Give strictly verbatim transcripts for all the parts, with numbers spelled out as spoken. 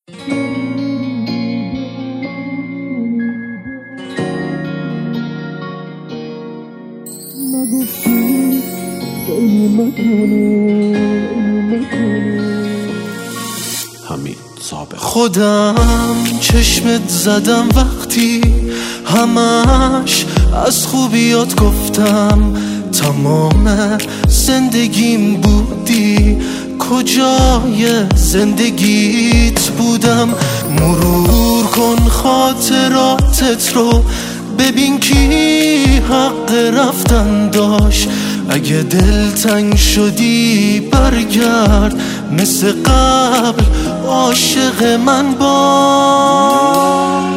خودم چشمت زدم وقتی همش از خوبیات گفتم، تمام زندگیم بودی، کجای زندگیت بودم؟ مرور کن خاطراتت رو، ببین کی حق رفتن داشت. اگه دلتنگ شدی برگرد، مثل قبل عاشق من باش.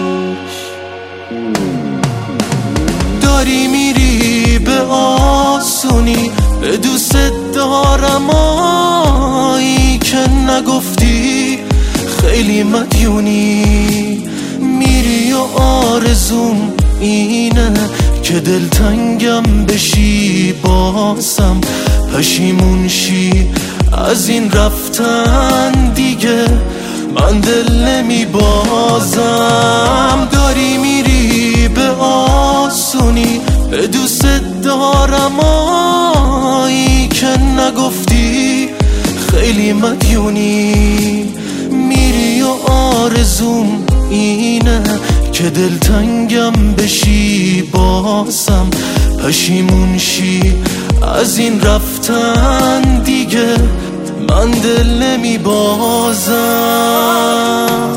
داری میری به آسونی، به دوست دارم آیی که نگفتی، خیلی مدیونی. میری و آرزوم اینه که دلتنگم بشی، بازم پشیمون شی از این رفتن دیگه، من دل نمی بازم. داری میری به آسونی، به دوست دارم آیی که نگفتی، خیلی مدیونی. میری و آرزوم اینه که دلتنگم بشی، بازم پشیمون شی از این رفتن دیگه، من دل نمی بازم.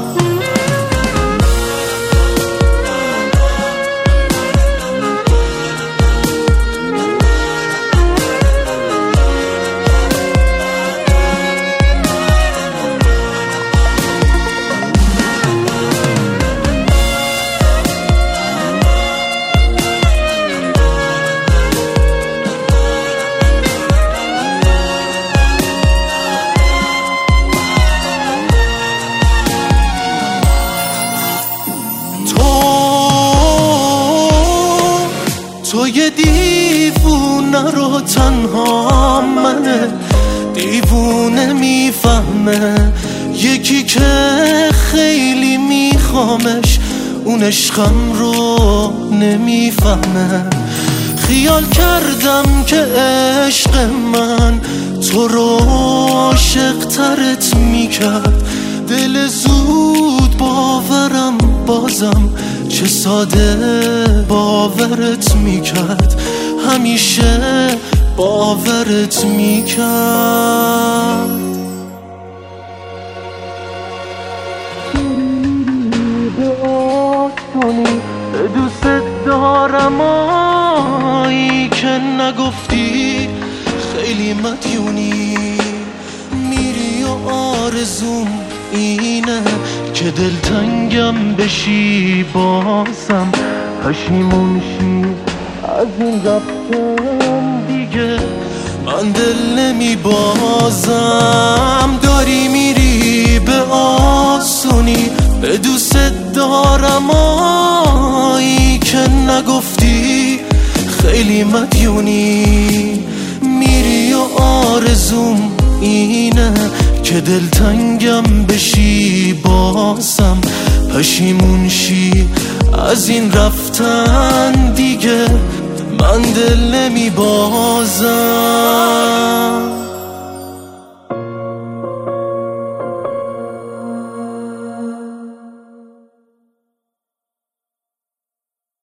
تو یه دیوونه رو تنها منه، دیوونه میفهمه، یکی که خیلی میخوامش اون عشقم رو نمیفهمه. خیال کردم که عشق من تو رو عاشق ترت میکرد، دل زود باورم بازم چه ساده باورت میکرد، همیشه باورت میکرد. به آسونی به دوست دارم آیی که نگفتی، خیلی مدیونی. میری و آرزوم اینه که دلتنگم بشی، بازم پشیمون شی از این رفتن دیگه، من دل نمی بازم. داری میری به آسونی، به دوست دارم آیی که نگفتی، خیلی مدیونی. میری و آرزوم اینه که دلتنگم بشی، بازم پشیمون شی از این رفتن دیگه، من دل نمی بازم.